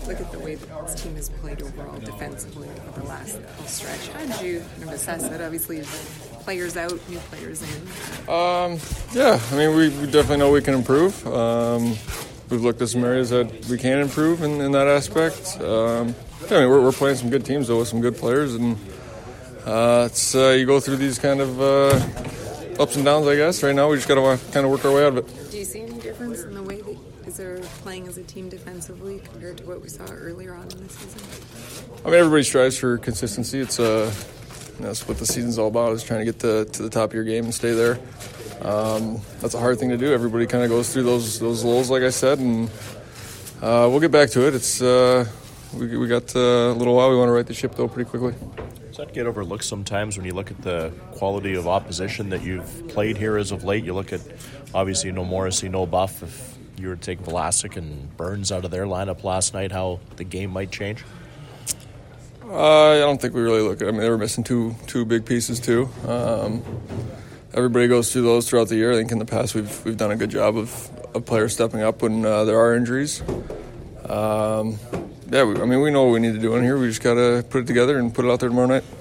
look at the way that this team has played overall defensively over the last little stretch, how did you kind of assess that? Obviously, players out, new players in. Yeah, I mean, we definitely know we can improve. We've looked at some areas that we can improve in that aspect. I mean, we're playing some good teams, though, with some good players, and it's you go through these kind of ups and downs, I guess. Right now, we just got to kind of work our way out of it. Do you see any difference in the way that they're playing as a team defensively compared to what we saw earlier on in the season? I mean, everybody strives for consistency. It's that's what the season's all about, is trying to get to the top of your game and stay there. That's a hard thing to do. Everybody kind of goes through those lulls, like I said, and we'll get back to it. It's we got a little while. We want to right the ship, though, pretty quickly. Does that get overlooked sometimes when you look at the quality of opposition that you've played here as of late? You look at, obviously, no Morrissey, no Buff. If you were to take Vlasic and Burns out of their lineup last night, how the game might change? I don't think we really look at it. I mean, they were missing two big pieces, too. Everybody goes through those throughout the year. I think in the past we've done a good job of players stepping up when there are injuries. We know what we need to do in here. We just got to put it together and put it out there tomorrow night.